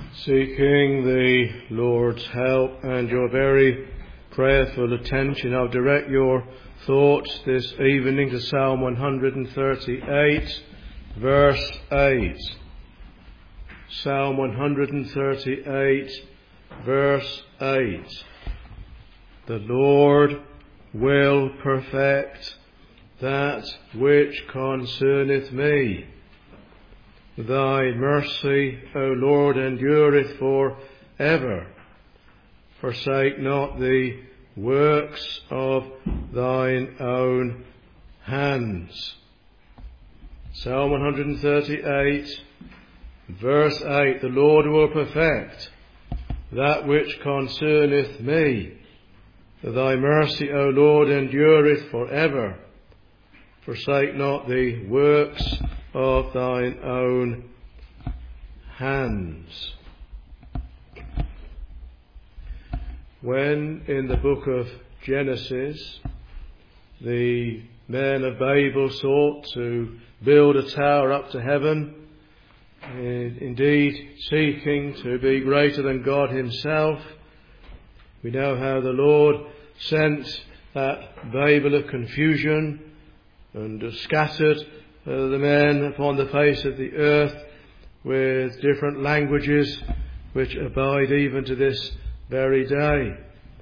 Seeking the Lord's help and your very prayerful attention, I'll direct your thoughts this evening to Psalm 138, verse 8. Psalm 138, verse 8. The Lord will perfect that which concerneth me. Thy mercy, O Lord, endureth for ever. Forsake not the works of thine own hands. Psalm 138, verse 8. The Lord will perfect that which concerneth me. Thy mercy, O Lord, endureth for ever. Forsake not the works of thine own hands. When in the book of Genesis the men of Babel sought to build a tower up to heaven, indeed seeking to be greater than God himself, we know how the Lord sent that Babel of confusion and scattered the men upon the face of the earth with different languages which abide even to this very day.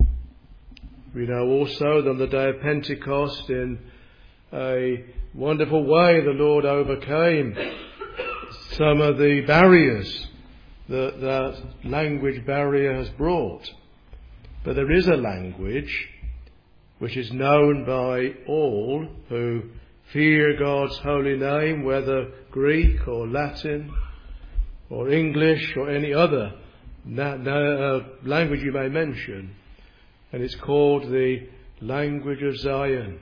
We know also that on the day of Pentecost, in a wonderful way, the Lord overcame some of the barriers that language barrier has brought. But there is a language which is known by all who fear God's holy name, whether Greek or Latin or English or any other language you may mention. And it's called the language of Zion.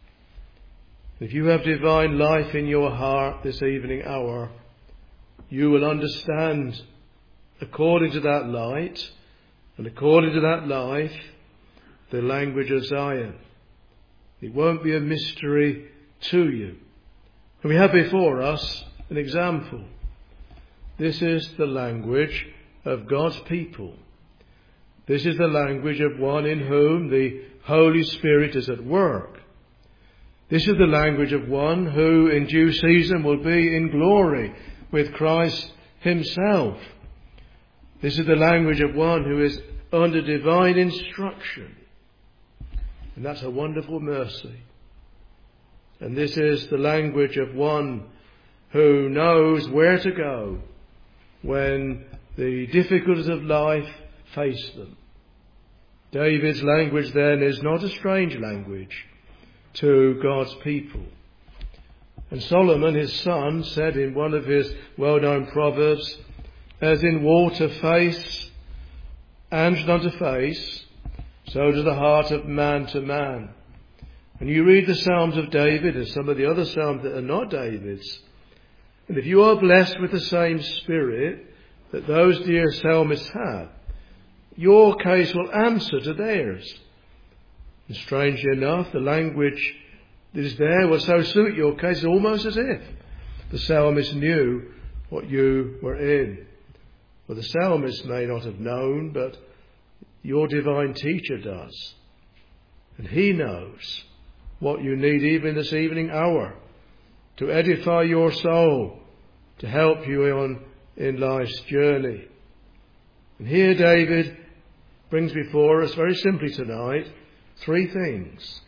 If you have divine life in your heart this evening hour, you will understand, according to that light and according to that life, the language of Zion. It won't be a mystery to you. And we have before us an example. This is the language of God's people. This is the language of one in whom the Holy Spirit is at work. This is the language of one who in due season will be in glory with Christ himself. This is the language of one who is under divine instruction. And that's a wonderful mercy. And this is the language of one who knows where to go when the difficulties of life face them. David's language then is not a strange language to God's people. And Solomon, his son, said in one of his well-known proverbs, as in water face and unto face, so does the heart of man to man. And you read the Psalms of David and some of the other Psalms that are not David's. And if you are blessed with the same spirit that those dear psalmists have, your case will answer to theirs. And strangely enough, the language that is there will so suit your case almost as if the psalmist knew what you were in. Well, the psalmist may not have known, but your divine teacher does. And he knows what you need even this evening hour to edify your soul, to help you on in life's journey. And here David brings before us very simply tonight three things.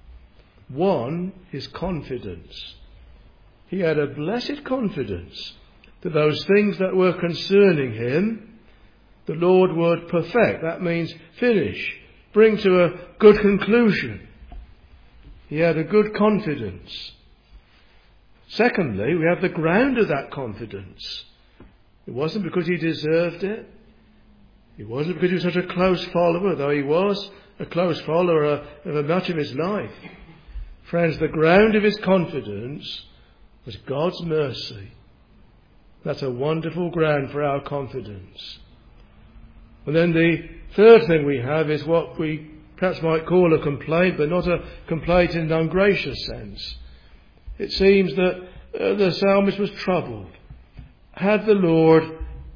One is confidence. He had a blessed confidence that those things that were concerning him, the Lord would perfect. That means finish, bring to a good conclusion. He had a good confidence. Secondly, we have the ground of that confidence. It wasn't because he deserved it. It wasn't because he was such a close follower, though he was a close follower of much of his life. Friends, the ground of his confidence was God's mercy. That's a wonderful ground for our confidence. And then the third thing we have is what we perhaps might call a complaint, but not a complaint in an ungracious sense. It seems that the psalmist was troubled. Had the Lord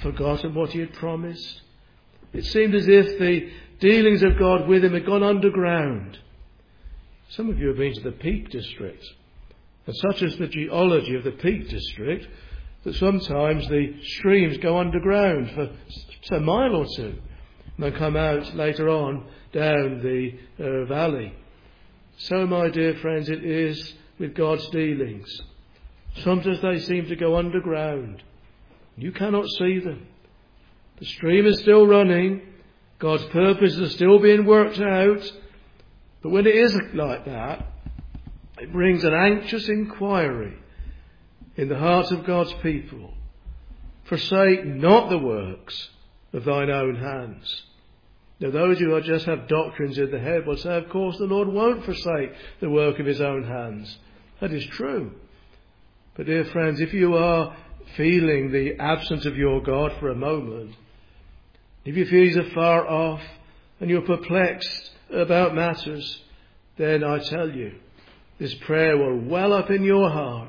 forgotten what he had promised. It seemed as if the dealings of God with him had gone underground. Some of you have been to the Peak District, and such is the geology of the Peak District that sometimes the streams go underground for a mile or two, and they come out later on down the valley. So, my dear friends, it is with God's dealings. Sometimes they seem to go underground. You cannot see them. The stream is still running. God's purposes are still being worked out. But when it is like that, it brings an anxious inquiry in the hearts of God's people. Forsake not the works of thine own hands. Now, those who just have doctrines in the head will say, of course, the Lord won't forsake the work of his own hands. That is true. But, dear friends, if you are feeling the absence of your God for a moment, if you feel he's afar off and you're perplexed about matters, then I tell you, this prayer will well up in your heart.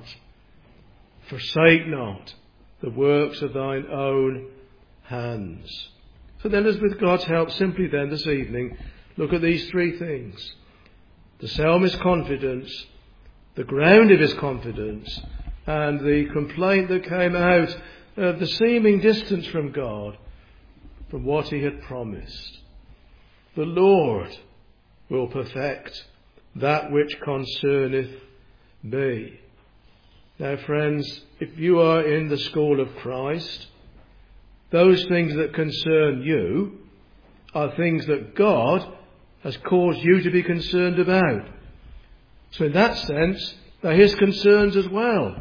Forsake not the works of thine own hands. So then, as with God's help, simply then this evening, look at these three things. The psalmist's confidence, the ground of his confidence, and the complaint that came out of the seeming distance from God, from what he had promised. The Lord will perfect that which concerneth me. Now, friends, if you are in the school of Christ, those things that concern you are things that God has caused you to be concerned about. So in that sense, they're his concerns as well.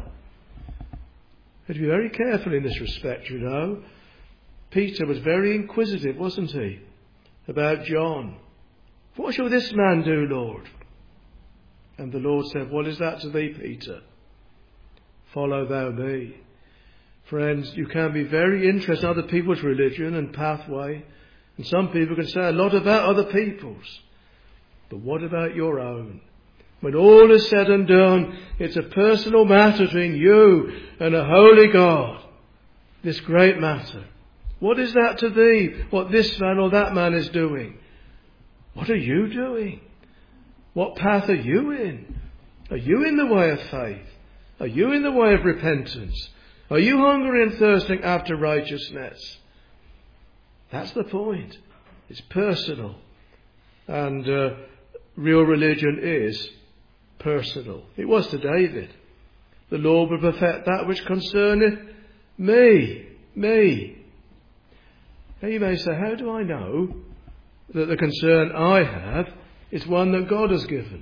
But be very careful in this respect, you know. Peter was very inquisitive, wasn't he, about John. What shall this man do, Lord? And the Lord said, what is that to thee, Peter? Follow thou me. Friends, you can be very interested in other people's religion and pathway, and some people can say a lot about other people's. But what about your own? When all is said and done, it's a personal matter between you and a holy God. This great matter. What is that to thee? What this man or that man is doing? What are you doing? What path are you in? Are you in the way of faith? Are you in the way of repentance? Are you hungry and thirsting after righteousness? That's the point. It's personal. And real religion is personal. It was to David. The Lord will perfect that which concerneth me. Me. Now you may say, how do I know that the concern I have is one that God has given?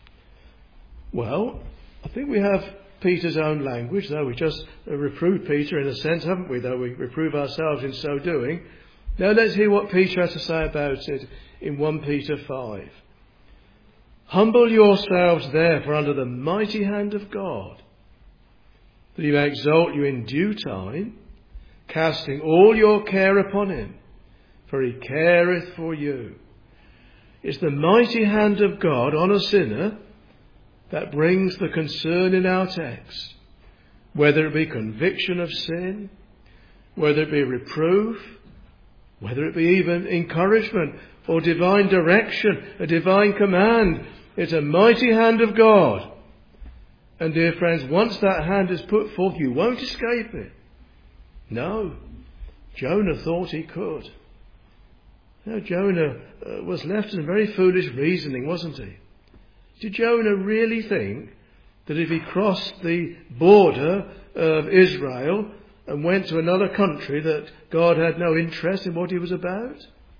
Well, I think we have Peter's own language, though we just reproved Peter in a sense, haven't we? Though we reprove ourselves in so doing. Now let's hear what Peter has to say about it in 1 Peter 5. Humble yourselves therefore under the mighty hand of God, that he may exalt you in due time, casting all your care upon him, for he careth for you. It's the mighty hand of God on a sinner that brings the concern in our text, whether it be conviction of sin, whether it be reproof, whether it be even encouragement or divine direction, a divine command. It's a mighty hand of God. And dear friends, once that hand is put forth, you won't escape it. No. Jonah thought he could. Now, Jonah was left in very foolish reasoning, wasn't he? Did Jonah really think that if he crossed the border of Israel and went to another country that God had no interest in what he was about?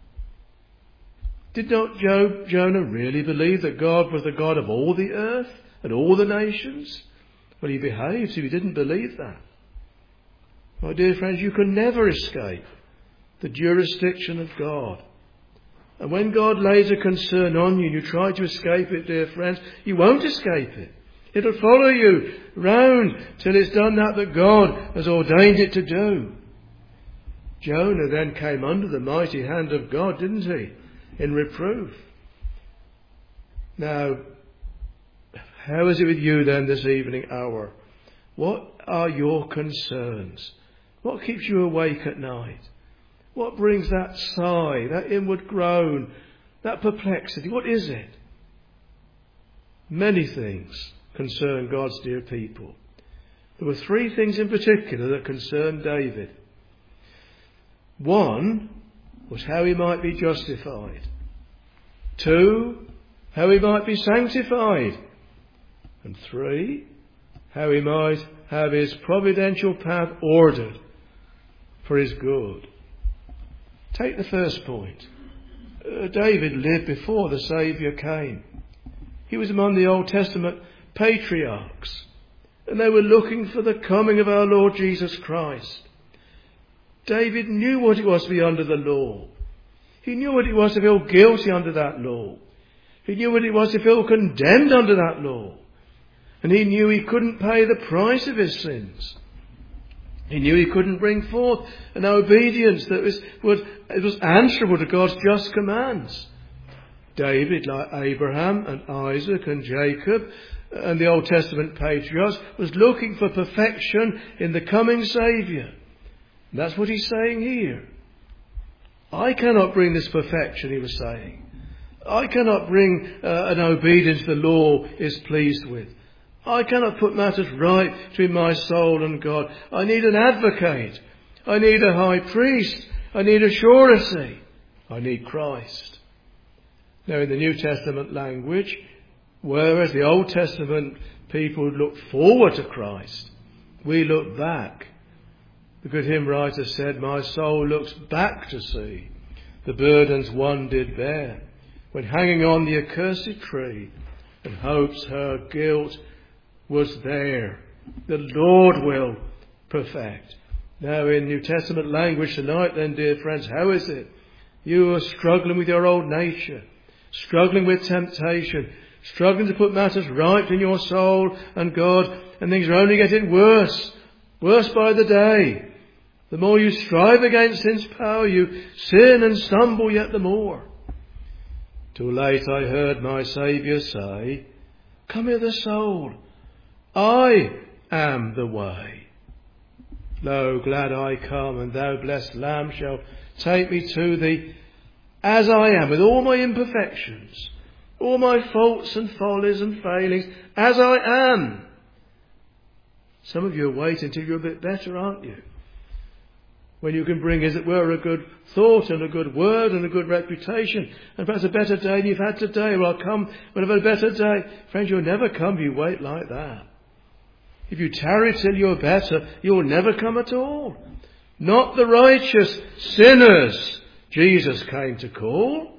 Did not Jonah really believe that God was the God of all the earth and all the nations? Well, he behaved if he didn't believe that. My dear friends, you can never escape the jurisdiction of God. And when God lays a concern on you and you try to escape it, dear friends, you won't escape it. It'll follow you round till it's done that God has ordained it to do. Jonah then came under the mighty hand of God, didn't he? In reproof. Now, how is it with you then this evening hour? What are your concerns? What keeps you awake at night? What brings that sigh, that inward groan, that perplexity? What is it? Many things concern God's dear people. There were three things in particular that concerned David. One was how he might be justified. Two, how he might be sanctified. And three, how he might have his providential path ordered for his good. Take the first point. David lived before the Saviour came. He was among the Old Testament patriarchs, and they were looking for the coming of our Lord Jesus Christ. David knew what it was to be under the law. He knew what it was to feel guilty under that law. He knew what it was to feel condemned under that law. And he knew he couldn't pay the price of his sins. He knew he couldn't bring forth an obedience that was answerable to God's just commands. David, like Abraham and Isaac and Jacob and the Old Testament patriarchs, was looking for perfection in the coming Saviour. And that's what he's saying here. I cannot bring this perfection, he was saying. I cannot bring an obedience the law is pleased with. I cannot put matters right between my soul and God. I need an advocate. I need a high priest. I need a surety. I need Christ. Now, in the New Testament language, whereas the Old Testament people looked forward to Christ, we look back. The good hymn writer said, "My soul looks back to see the burdens one did bear, when hanging on the accursed tree, and hopes her guilt was there. The Lord will perfect." Now, in New Testament language tonight then, dear friends, how is it? You are struggling with your old nature, struggling with temptation, struggling to put matters right in your soul and God, and things are only getting worse, worse by the day. The more you strive against sin's power, you sin and stumble yet the more. Too late I heard my Saviour say, "Come hither, soul, I am the way. Lo, glad I come, and thou, blessed Lamb, shalt take me to thee as I am, with all my imperfections, all my faults and follies and failings, as I am." Some of you are waiting until you're a bit better, aren't you? When you can bring, as it were, a good thought and a good word and a good reputation, and perhaps a better day than you've had today. "Well, I'll come when I've had a better day." Friends, you'll never come if you wait like that. If you tarry till you're better, you'll never come at all. Not the righteous, sinners Jesus came to call.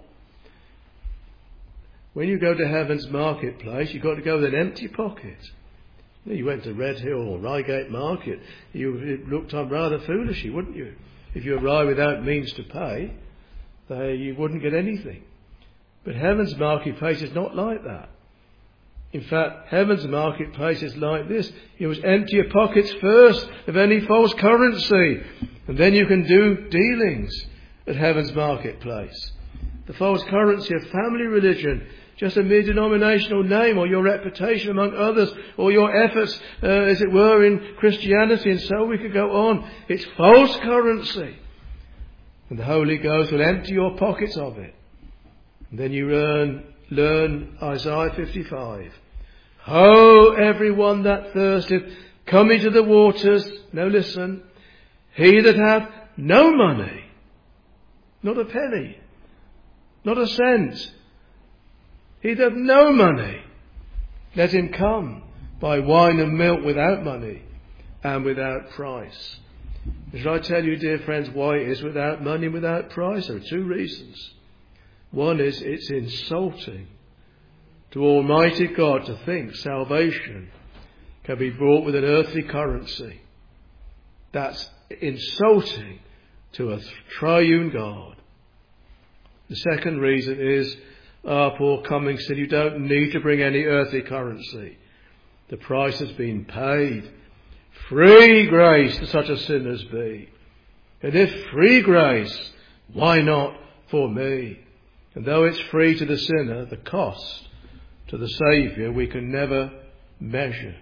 When you go to heaven's marketplace, you've got to go with an empty pocket. You went to Red Hill or Reigate Market, you looked on rather foolishly, wouldn't you? If you arrived without means to pay, you wouldn't get anything. But heaven's marketplace is not like that. In fact, heaven's marketplace is like this. You must empty your pockets first of any false currency, and then you can do dealings at heaven's marketplace. The false currency of family religion, just a mere denominational name, or your reputation among others, or your efforts, as it were, in Christianity, and so we could go on. It's false currency. And the Holy Ghost will empty your pockets of it. And then you learn Isaiah 55. "Ho, everyone that thirsteth, come into the waters." Now listen. "He that hath no money," not a penny, not a cent, "he that hath no money, let him come, buy wine and milk without money and without price." Shall I tell you, dear friends, why it is without money and without price? There are two reasons. One is it's insulting to Almighty God to think salvation can be bought with an earthly currency. That's insulting to a triune God. The second reason is, Paul Cummings said, you don't need to bring any earthly currency. The price has been paid. Free grace to such a sinner's be. And if free grace, why not for me? And though it's free to the sinner, the cost to the Saviour we can never measure.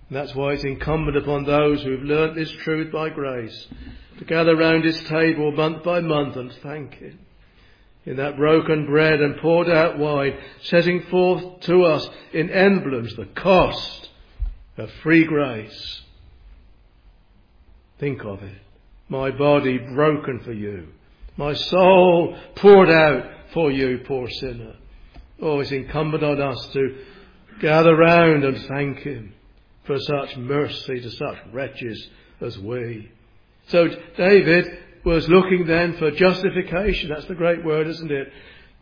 And that's why it's incumbent upon those who've learnt this truth by grace to gather round his table month by month and thank him. In that broken bread and poured out wine, setting forth to us in emblems the cost of free grace. Think of it. My body broken for you. My soul poured out for you, poor sinner. Oh, it's incumbent on us to gather round and thank him for such mercy to such wretches as we. So David was looking then for justification. That's the great word, isn't it?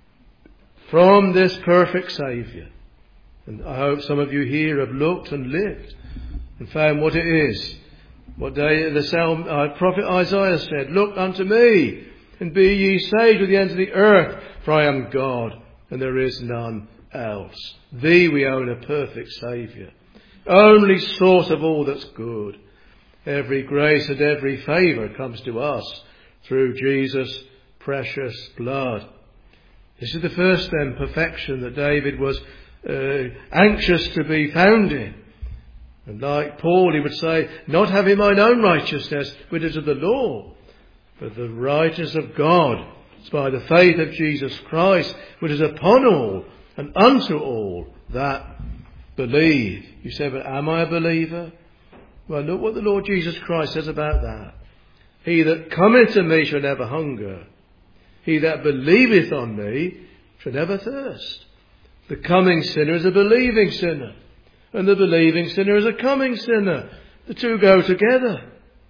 From this perfect Saviour. And I hope some of you here have looked and lived and found what it is. What the prophet Isaiah said, "Look unto me, and be ye saved with the ends of the earth, for I am God, and there is none else." Thee we own a perfect Saviour, only source of all that's good. Every grace and every favour comes to us through Jesus' precious blood. This is the first then perfection that David was anxious to be found in. And like Paul, he would say, "Not having mine own righteousness, which is of the law, but the righteousness of God, is by the faith of Jesus Christ, which is upon all and unto all that believe." You say, "But am I a believer?" Well, look what the Lord Jesus Christ says about that. "He that cometh to me shall never hunger. He that believeth on me shall never thirst." The coming sinner is a believing sinner. And the believing sinner is a coming sinner. The two go together.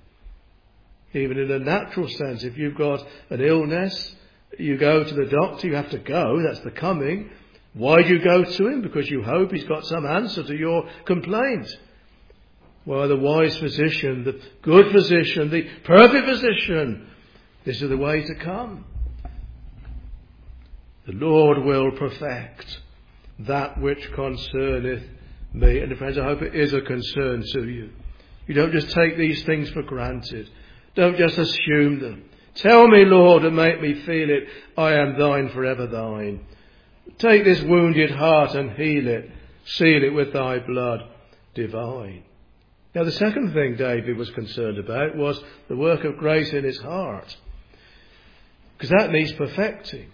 Even in a natural sense, if you've got an illness, you go to the doctor, you have to go, that's the coming. Why do you go to him? Because you hope he's got some answer to your complaint. Well, the wise physician, the good physician, the perfect physician, this is the way to come. The Lord will perfect that which concerneth me. And friends, I hope it is a concern to you. You don't just take these things for granted. Don't just assume them. Tell me, Lord, and make me feel it. I am thine, forever thine. Take this wounded heart and heal it. Seal it with thy blood divine. Now, the second thing David was concerned about was the work of grace in his heart. Because that needs perfecting.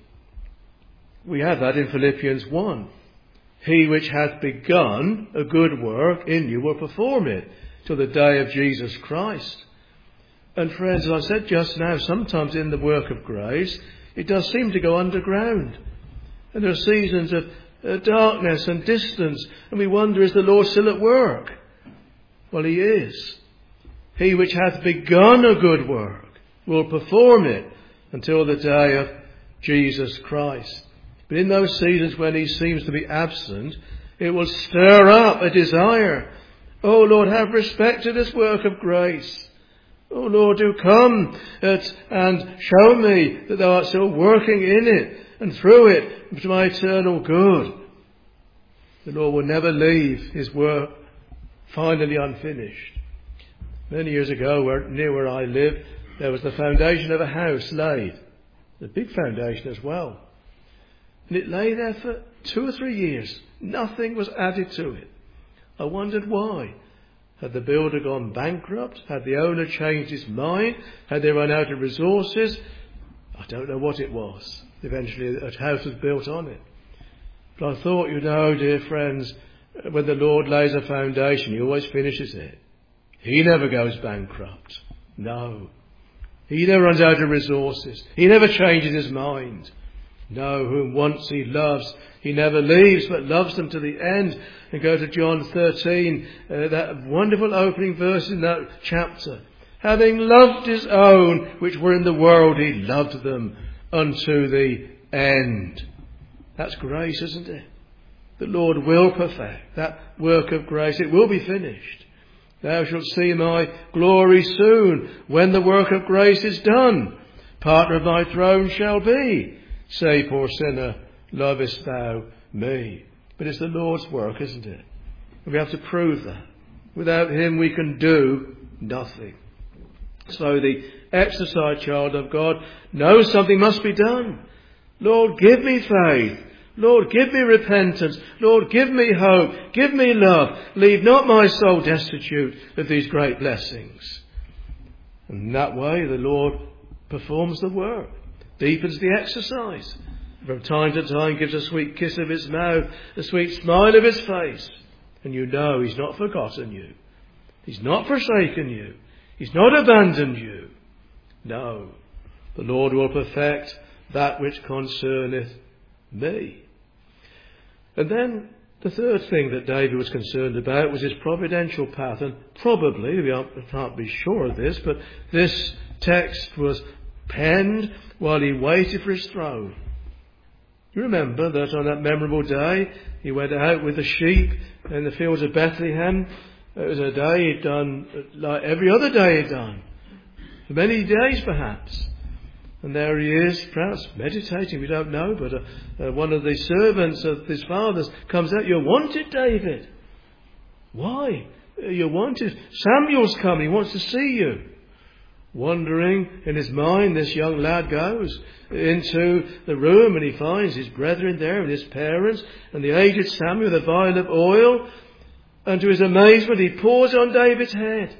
We have that in Philippians 1. He which hath begun a good work in you will perform it till the day of Jesus Christ. And friends, as I said just now, sometimes in the work of grace, it does seem to go underground. And there are seasons of darkness and distance, and we wonder, is the Lord still at work? Well, he is. He which hath begun a good work will perform it until the day of Jesus Christ. But in those seasons when he seems to be absent, it will stir up a desire. Oh Lord, have respect to this work of grace. Oh Lord, do come and show me that thou art still working in it and through it to my eternal good. The Lord will never leave his work finally unfinished. Many years ago, near where I live, there was the foundation of a house laid. A big foundation as well. And it lay there for 2 or 3 years. Nothing was added to it. I wondered why. Had the builder gone bankrupt? Had the owner changed his mind? Had they run out of resources? I don't know what it was. Eventually a house was built on it. But I thought, dear friends, when the Lord lays a foundation, he always finishes it. He never goes bankrupt. No. He never runs out of resources. He never changes his mind. No, whom once he loves, he never leaves, but loves them to the end. And go to John 13, that wonderful opening verse in that chapter. Having loved his own, which were in the world, he loved them unto the end. That's grace, isn't it? The Lord will perfect that work of grace. It will be finished. Thou shalt see my glory soon, when the work of grace is done. Partner of my throne shall be. Say, poor sinner, lovest thou me? But it's the Lord's work, isn't it? We have to prove that. Without him we can do nothing. So the exercised child of God knows something must be done. Lord, give me faith. Lord, give me repentance. Lord, give me hope. Give me love. Leave not my soul destitute of these great blessings. And in that way, the Lord performs the work, deepens the exercise. From time to time gives a sweet kiss of his mouth, a sweet smile of his face. And you know he's not forgotten you. He's not forsaken you. He's not abandoned you. No, the Lord will perfect that which concerneth me. And then the third thing that David was concerned about was his providential path. And probably, we can't be sure of this, but this text was penned while he waited for his throne. You remember that on that memorable day, he went out with the sheep in the fields of Bethlehem. It was a day he'd done like every other day he'd done. For many days perhaps. And there he is, perhaps meditating, we don't know, but one of the servants of his father's comes out. You're wanted, David. Why? You're wanted. Samuel's come, he wants to see you. Wandering in his mind, this young lad goes into the room and he finds his brethren there and his parents and the aged Samuel with a vial of oil. And to his amazement, he pours on David's head.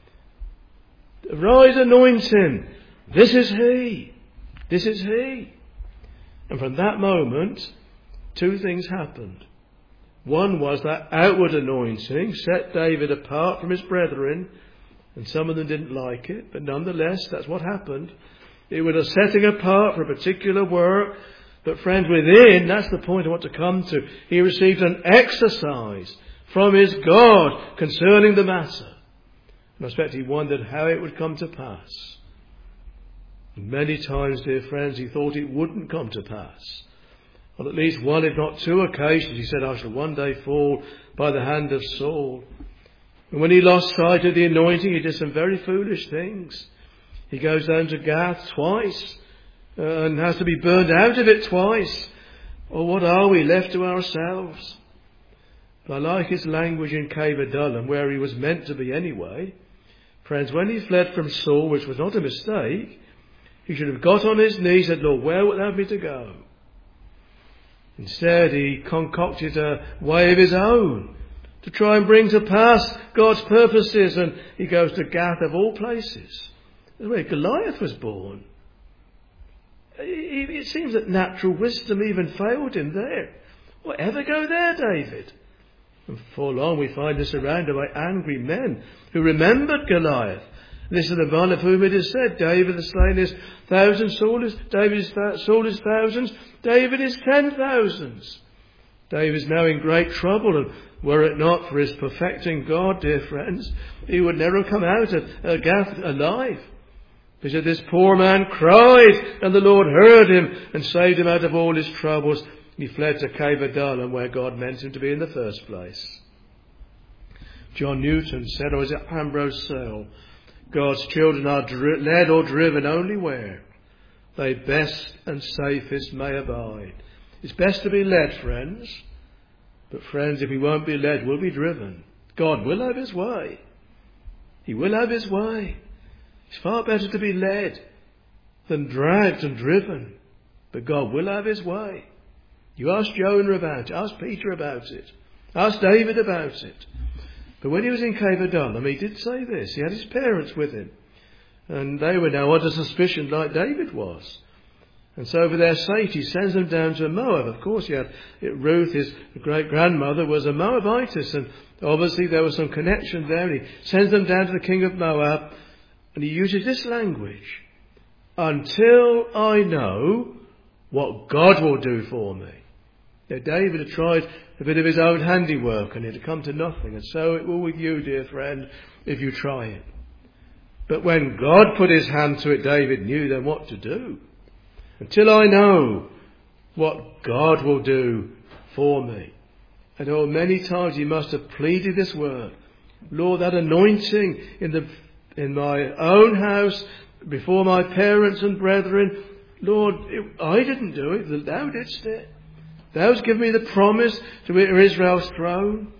Arise, anoint him. This is he. This is he. And from that moment, two things happened. One was that outward anointing set David apart from his brethren. And some of them didn't like it, but nonetheless, that's what happened. It was a setting apart for a particular work. But friends, within, that's the point I want to come to. He received an exercise from his God concerning the matter. And I suspect he wondered how it would come to pass. Many times, dear friends, he thought it wouldn't come to pass. On at least one, if not two occasions, he said, I shall one day fall by the hand of Saul. And when he lost sight of the anointing, he did some very foolish things. He goes down to Gath twice and has to be burned out of it twice. Or what are we left to ourselves? But I like his language in Cave Adullam, where he was meant to be anyway. Friends, when he fled from Saul, which was not a mistake, he should have got on his knees and said, Lord, where wilt thou have me to go? Instead, he concocted a way of his own to try and bring to pass God's purposes, and he goes to Gath of all places. That's where Goliath was born. It seems that natural wisdom even failed him there. Whatever go there, David? And before long we find us surrounded by angry men who remembered Goliath. This is the man of whom it is said, David has slain his thousands, Saul is thousands, David is 10,000s. David is now in great trouble, and were it not for his perfecting God, dear friends, he would never have come out of Gath alive. Because this poor man cried, and the Lord heard him and saved him out of all his troubles. He fled to Cave Adullam, where God meant him to be in the first place. John Newton said, or is it Ambrose Searle, God's children are led or driven only where they best and safest may abide. It's best to be led, friends. But friends, if we won't be led, we'll be driven. God will have his way. He will have his way. It's far better to be led than dragged and driven. But God will have his way. You ask Jonah about it. Ask Peter about it. Ask David about it. But when he was in Cave Adullam, he did say this. He had his parents with him. And they were now under suspicion like David was. And so for their safety, he sends them down to Moab. Of course, he had Ruth, his great-grandmother, was a Moabitess. And obviously there was some connection there. And he sends them down to the king of Moab. And he uses this language. Until I know what God will do for me. Now, David had tried a bit of his own handiwork and it had come to nothing. And so it will with you, dear friend, if you try it. But when God put his hand to it, David knew then what to do. Until I know what God will do for me. And oh, many times he must have pleaded this word. Lord, that anointing in my own house, before my parents and brethren, Lord, I didn't do it. Thou didst it. Thou hast given me the promise to enter Israel's throne.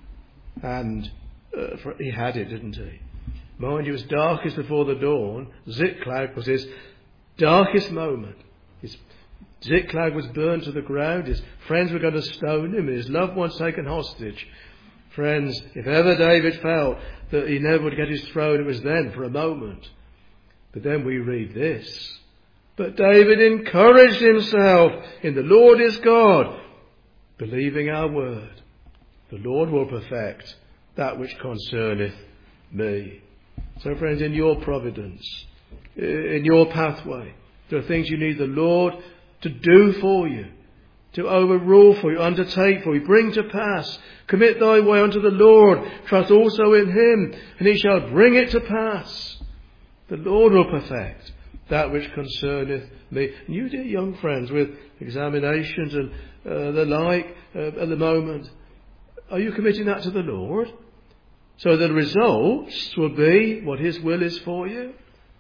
And he had it, didn't he? Mind you, it was darkest before the dawn. Ziklag was his darkest moment. His Ziklag was burned to the ground. His friends were going to stone him, and his loved ones taken hostage. Friends, if ever David felt that he never would get his throne, it was then for a moment. But then we read this. But David encouraged himself in the Lord his God, believing our word. The Lord will perfect that which concerneth me. So friends, in your providence, in your pathway, there are things you need the Lord to do for you, to overrule for you, undertake for you, bring to pass. Commit thy way unto the Lord, trust also in him, and he shall bring it to pass. The Lord will perfect that which concerneth me. And you, dear young friends, with examinations and the like at the moment, are you committing that to the Lord? So the results will be what his will is for you.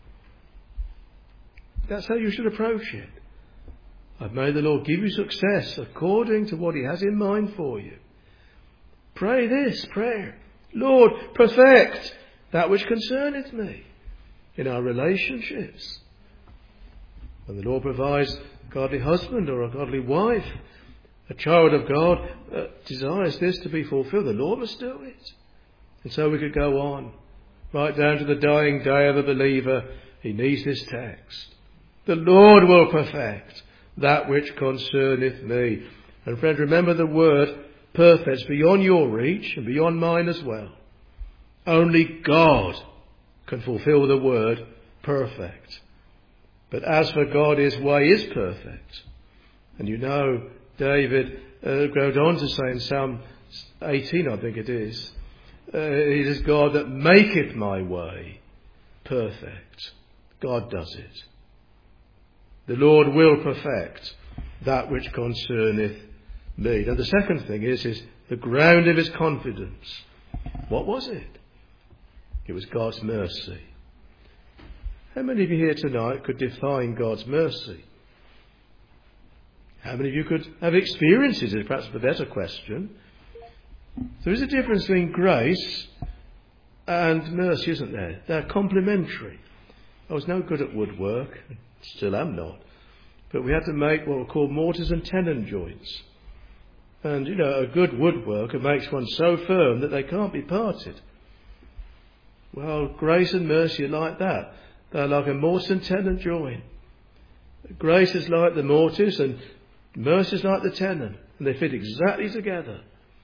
That's how you should approach it. I've made the Lord give you success according to what he has in mind for you. Pray this prayer. Lord, perfect that which concerneth me in our relationships. When the Lord provides a godly husband or a godly wife, a child of God desires this to be fulfilled, the Lord must do it. And so we could go on, right down to the dying day of a believer. He needs this text. The Lord will perfect that which concerneth me. And friends, remember the word perfect is beyond your reach and beyond mine as well. Only God can fulfill the word perfect. But as for God, his way is perfect. And you know, David goes on to say in Psalm 18, I think it is, it is God that maketh my way perfect. God does it. The Lord will perfect that which concerneth me. Now the second thing is the ground of his confidence. What was it? It was God's mercy. How many of you here tonight could define God's mercy? How many of you could have experiences, is perhaps the better question. There is a difference between grace and mercy, isn't there? They're complementary. I was no good at woodwork, still am not, but we had to make what were called mortars and tenon joints. And, you know, a good woodworker makes one so firm that they can't be parted. Well, grace and mercy are like that. They're like a mortar and tenon joint. Grace is like the mortise and mercy is like the tenon, and they fit exactly together.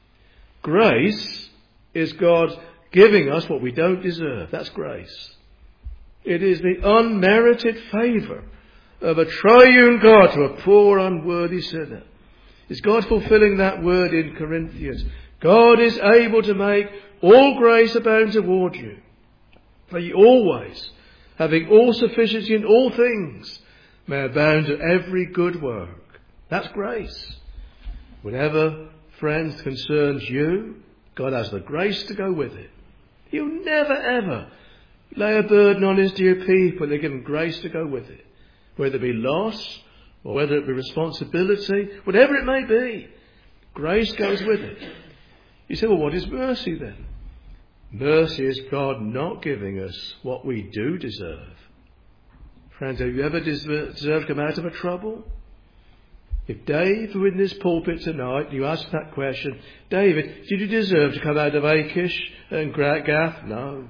Grace is God giving us what we don't deserve. That's grace. It is the unmerited favour of a triune God to a poor, unworthy sinner. Is God fulfilling that word in Corinthians? God is able to make all grace abound toward you. For ye always, having all sufficiency in all things, may abound to every good work. That's grace. Whatever, friends, concerns you, God has the grace to go with it. He'll never ever lay a burden on his dear people and give them grace to go with it. Whether it be loss or whether it be responsibility, whatever it may be, grace goes with it. You say, well, what is mercy then? Mercy is God not giving us what we do deserve. Friends, have you ever deserved to come out of a trouble? If Dave were in this pulpit tonight, you ask that question, David, did you deserve to come out of Achish and Gath? No.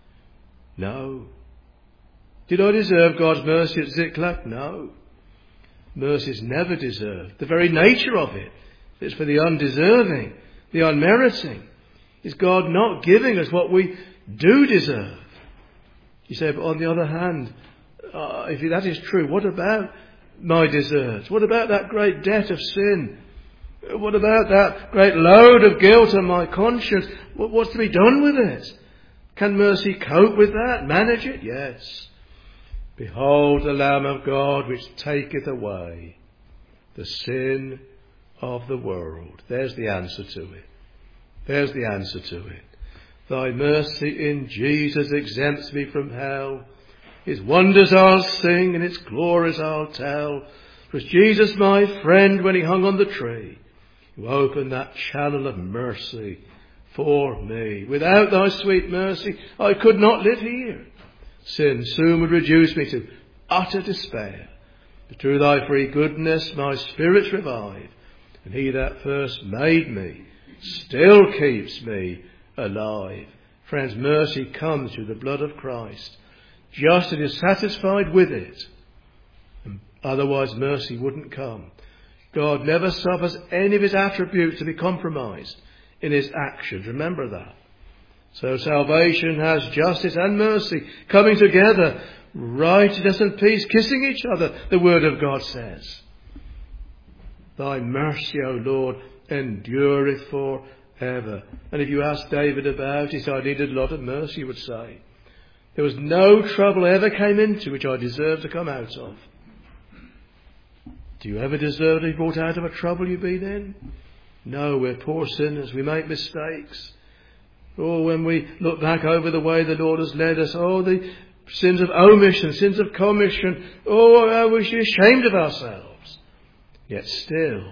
No. Did I deserve God's mercy at Ziklag? No. Mercy is never deserved. The very nature of it is for the undeserving, the unmeriting. Is God not giving us what we do deserve? You say, but on the other hand, if that is true, what about my deserts? What about that great debt of sin? What about that great load of guilt on my conscience? What's to be done with it? Can mercy cope with that? Manage it? Yes. Behold the Lamb of God which taketh away the sin of the world. There's the answer to it. There's the answer to it. Thy mercy in Jesus exempts me from hell. His wonders I'll sing and its glories I'll tell. 'Twas Jesus my friend when he hung on the tree, who opened that channel of mercy for me. Without thy sweet mercy I could not live here. Sin soon would reduce me to utter despair. But through thy free goodness my spirits revive, and he that first made me still keeps me alive. Friends, mercy comes through the blood of Christ. Justice is satisfied with it. Otherwise mercy wouldn't come. God never suffers any of his attributes to be compromised in his actions. Remember that. So salvation has justice and mercy coming together. Righteousness and peace kissing each other, the word of God says. Thy mercy, O Lord, endureth forever. And if you ask David about it, I needed a lot of mercy, he would say. There was no trouble I ever came into which I deserved to come out of. Do you ever deserve to be brought out of a trouble you've been in? No, we're poor sinners. We make mistakes. Oh, when we look back over the way the Lord has led us, oh, the sins of omission, sins of commission, oh, how we should be ashamed of ourselves. Yet still,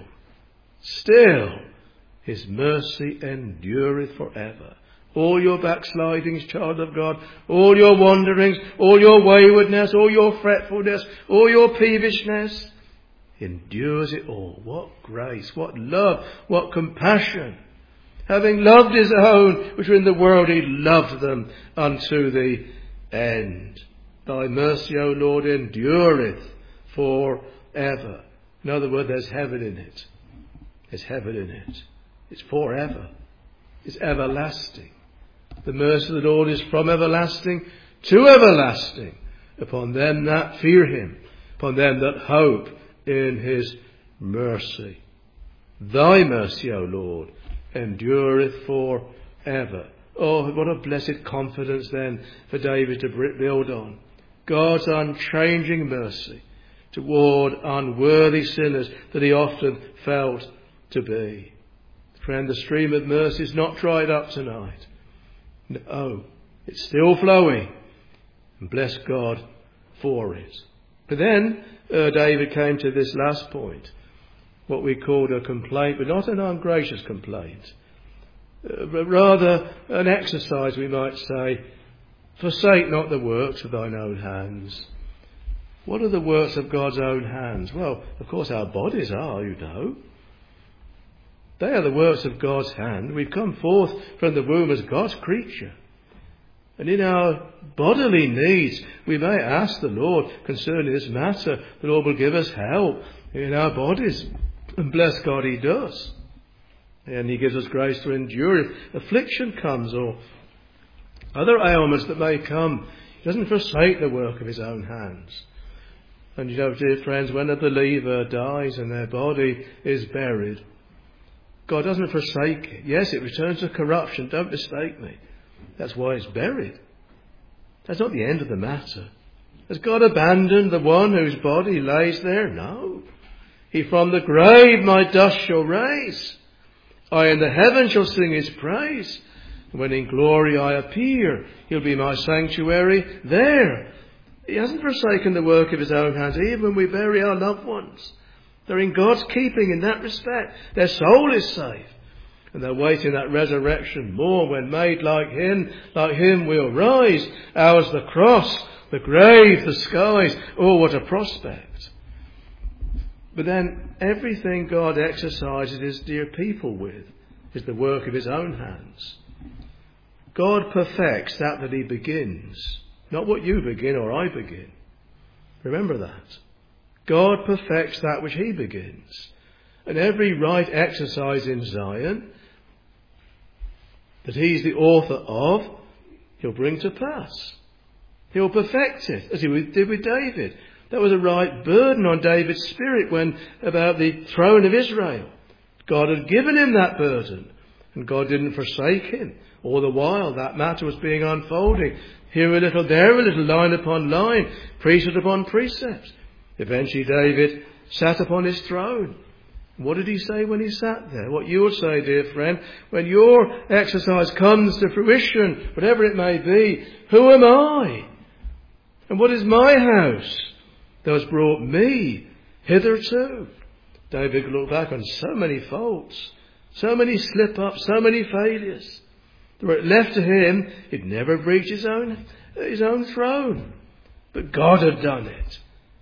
his mercy endureth forever. All your backslidings, child of God, all your wanderings, all your waywardness, all your fretfulness, all your peevishness, endures it all. What grace, what love, what compassion. Having loved his own which were in the world, he loved them unto the end. Thy mercy, O Lord, endureth forever. In other words, there's heaven in it. There's heaven in it. It's forever. It's everlasting. The mercy of the Lord is from everlasting to everlasting upon them that fear him, upon them that hope in his mercy. Thy mercy, O Lord, endureth forever. Oh, what a blessed confidence then for David to build on. God's unchanging mercy toward unworthy sinners that he often felt to be. Friend, the stream of mercy is not dried up tonight. No, it's still flowing. And bless God for it. But then David came to this last point, what we called a complaint, but not an ungracious complaint. But rather an exercise, we might say. Forsake not the works of thine own hands. What are the works of God's own hands? Well, of course our bodies are, you know. They are the works of God's hand. We've come forth from the womb as God's creature. And in our bodily needs, we may ask the Lord concerning this matter. The Lord will give us help in our bodies. And bless God, he does. And he gives us grace to endure if affliction comes or other ailments that may come. He doesn't forsake the work of his own hands. And you know, dear friends, when a believer dies and their body is buried, God doesn't forsake it. Yes, it returns to corruption. Don't mistake me. That's why it's buried. That's not the end of the matter. Has God abandoned the one whose body lays there? No. He from the grave my dust shall raise. I in the heaven shall sing his praise. When in glory I appear, he'll be my sanctuary there. He hasn't forsaken the work of his own hands, even when we bury our loved ones. They're in God's keeping in that respect. Their soul is safe. And they're waiting that resurrection more. When made like him we'll rise. Ours the cross, the grave, the skies. Oh, what a prospect. But then everything God exercises his dear people with is the work of his own hands. God perfects that he begins. Not what you begin or I begin. Remember that. God perfects that which he begins. And every right exercise in Zion that he's the author of, he'll bring to pass. He'll perfect it, as he did with David. That was a right burden on David's spirit when about the throne of Israel. God had given him that burden, and God didn't forsake him. All the while that matter was being unfolding. Here a little, there a little, line upon line, precept upon precept. Eventually David sat upon his throne. What did he say when he sat there? What you will say, dear friend, when your exercise comes to fruition, whatever it may be, who am I? And what is my house that has brought me hitherto? David could look back on so many faults, so many slip-ups, so many failures. Were it left to him, he'd never reach his own throne. But God had done it.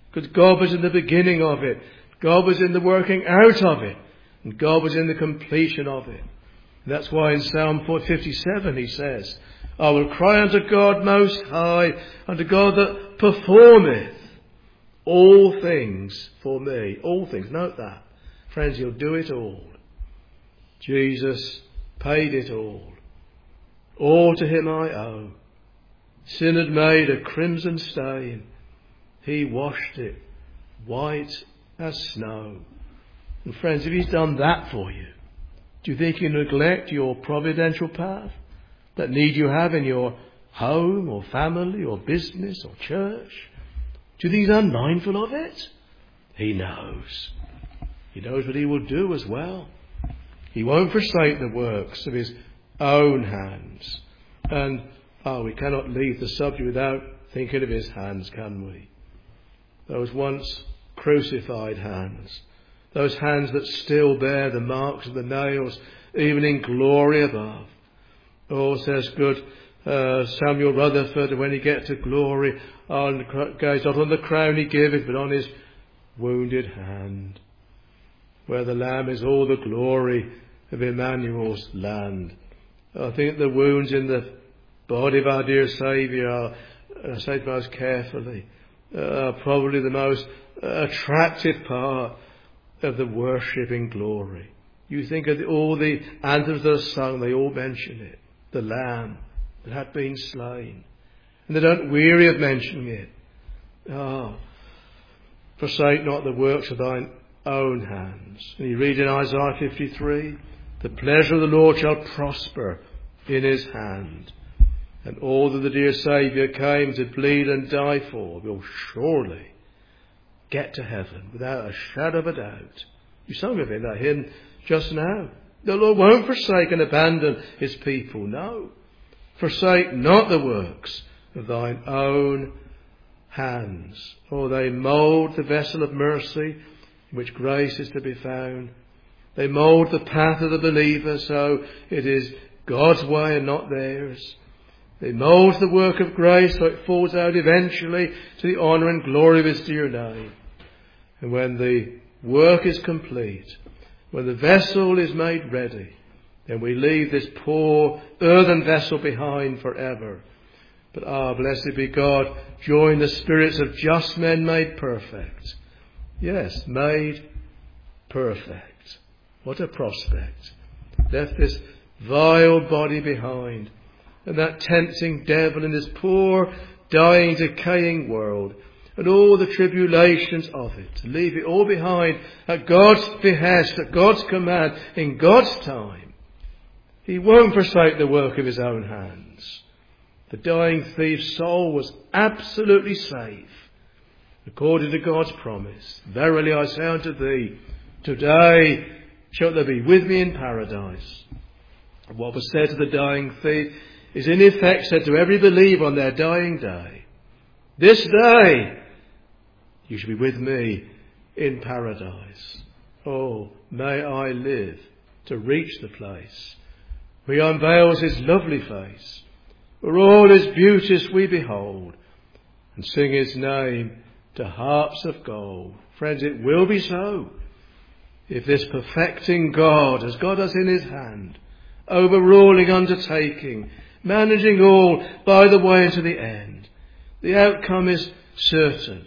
Because God was in the beginning of it. God was in the working out of it. And God was in the completion of it. And that's why in Psalm 457 he says, I will cry unto God most high, unto God that performeth all things for me. All things. Note that. Friends, he'll do it all. Jesus paid it all. All to him I owe. Sin had made a crimson stain. He washed it white as snow. And friends, if he's done that for you, do you think you neglect your providential path that need you have in your home or family or business or church? Do you think he's unmindful of it? He knows. He knows what he will do as well. He won't forsake the works of his own hands. And, we cannot leave the subject without thinking of his hands, can we? Those once crucified hands. Those hands that still bear the marks of the nails, even in glory above. Oh, says good Samuel Rutherford, when he gets to glory, gaze not on the crown he giveth, but on his wounded hand, where the Lamb is all the glory of Emmanuel's land. I think the wounds in the body of our dear Saviour, I say it most carefully, probably the most attractive part of the worship in glory. You think of all the anthems that are sung, they all mention it. The Lamb that had been slain. And they don't weary of mentioning it. Forsake not the works of thine own hands. And you read in Isaiah 53, the pleasure of the Lord shall prosper in his hand. And all that the dear Saviour came to bleed and die for will surely get to heaven without a shadow of a doubt. You sung of it, that hymn just now. The Lord won't forsake and abandon his people. No. Forsake not the works of thine own hands. For they mould the vessel of mercy in which grace is to be found. They mould the path of the believer so it is God's way and not theirs. They mould the work of grace so it falls out eventually to the honour and glory of his dear name. And when the work is complete, when the vessel is made ready, then we leave this poor earthen vessel behind forever. But blessed be God, join the spirits of just men made perfect. Yes, made perfect. What a prospect. Left this vile body behind, and that tempting devil in this poor, dying, decaying world, and all the tribulations of it, to leave it all behind at God's behest, at God's command, in God's time. He won't forsake the work of his own hands. The dying thief's soul was absolutely safe, according to God's promise. Verily I say unto thee, today shalt thou be with me in paradise. And what was said to the dying thief is in effect said to every believer on their dying day. This day you shall be with me in paradise. Oh, may I live to reach the place where he unveils his lovely face, where all his beauties we behold, and sing his name to harps of gold. Friends, it will be so if this perfecting God has got us in his hand, overruling undertaking, managing all by the way to the end. The outcome is certain.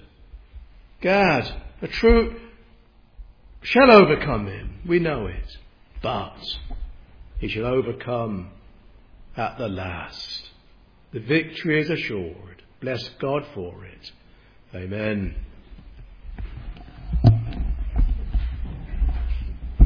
Gad, a true, shall overcome him. We know it. But he shall overcome at the last. The victory is assured. Bless God for it. Amen.